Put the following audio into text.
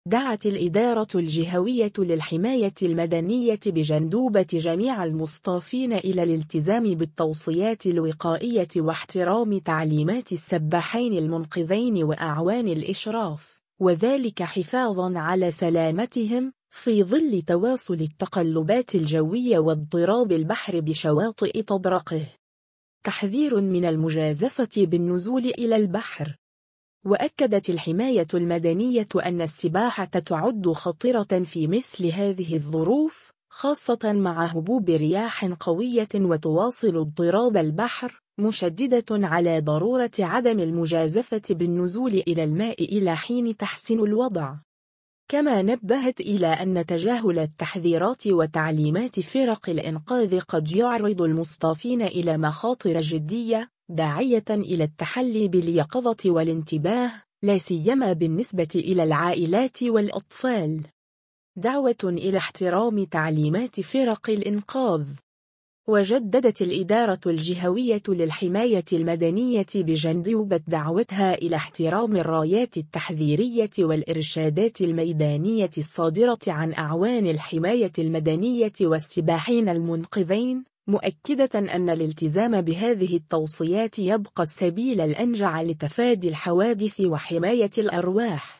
دعت الإدارة الجهوية للحماية المدنية بجندوبة جميع المصطافين إلى الالتزام بالتوصيات الوقائية واحترام تعليمات السباحين المنقذين وأعوان الإشراف، وذلك حفاظاً على سلامتهم في ظل تواصل التقلبات الجوية واضطراب البحر بشواطئ طبرقه. تحذير من المجازفة بالنزول إلى البحر. وأكدت الحماية المدنية أن السباحة تعد خطرة في مثل هذه الظروف، خاصة مع هبوب رياح قوية وتواصل اضطراب البحر، مشددة على ضرورة عدم المجازفة بالنزول إلى الماء إلى حين تحسن الوضع. كما نبهت إلى أن تجاهل التحذيرات وتعليمات فرق الإنقاذ قد يعرض المصطافين إلى مخاطر جدية، داعية إلى التحلي باليقظة والانتباه، لا سيما بالنسبة إلى العائلات والأطفال. دعوة إلى احترام تعليمات فرق الإنقاذ. وجددت الإدارة الجهوية للحماية المدنية بجندوبة دعوتها إلى احترام الرايات التحذيرية والإرشادات الميدانية الصادرة عن أعوان الحماية المدنية والسباحين المنقذين، مؤكدة أن الالتزام بهذه التوصيات يبقى السبيل الأنجع لتفادي الحوادث وحماية الأرواح.